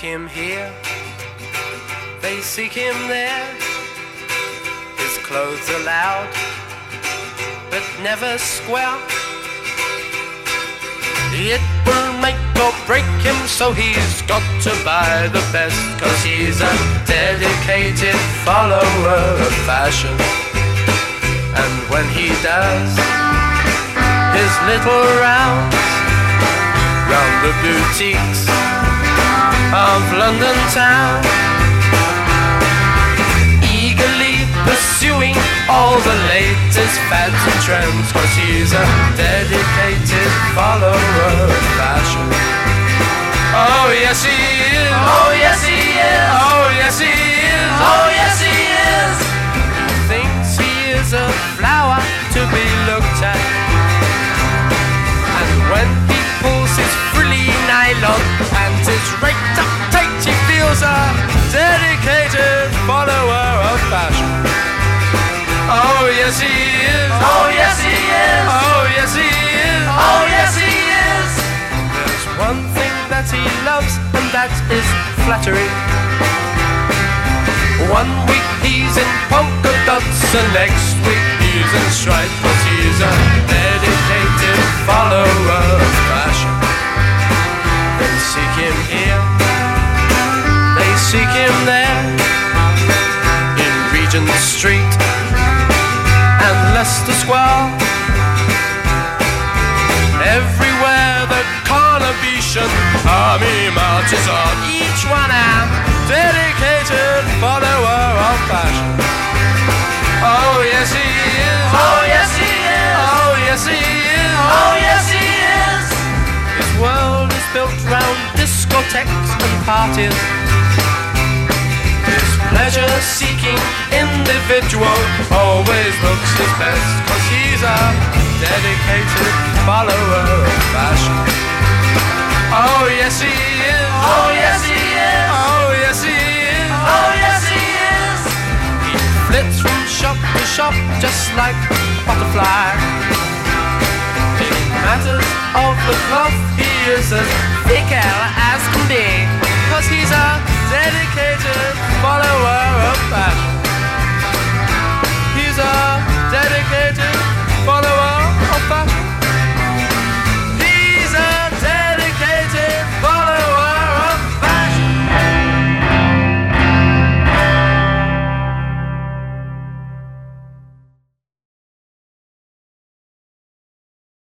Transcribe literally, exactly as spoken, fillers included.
him here, they seek him there. His clothes are loud, but never square. It will make or break him, so he's got to buy the best, 'cause he's a dedicated follower of fashion. And when he does his little rounds round the boutiques of London town, eagerly pursuing all the latest fads and trends, 'cause he's a dedicated follower of fashion. Oh yes he is, oh yes he is, oh yes he is, oh yes he is. He thinks he is a flower to be looked at, and when he pulls his frilly nylon and his raked up tight, he feels a dedicated follower of fashion. Oh yes he is, oh yes he is, oh yes he is, oh yes he is. There's one thing that he loves, and that is flattery. One week he's in polka dots, and next week he's in stripes, 'cause he's a dedicated follower of fashion. They seek him here, they seek him there, in Regent Street and Leicester Square. Everywhere the Carnation army marches on, each one a dedicated follower of fashion. Oh yes he is, oh yes he is, oh yes he is, oh yes he is. His world is built round discotheques and parties. His pleasure-seeking individual always looks his best, 'cause he's a dedicated follower of fashion. Oh yes he is, oh yes he is, oh yes he is, oh yes he is. He flits from shop to shop just like a butterfly. In matters of the cloth he is as fickle as can be, 'cause he's a dedicated follower of fashion. He's a dedicated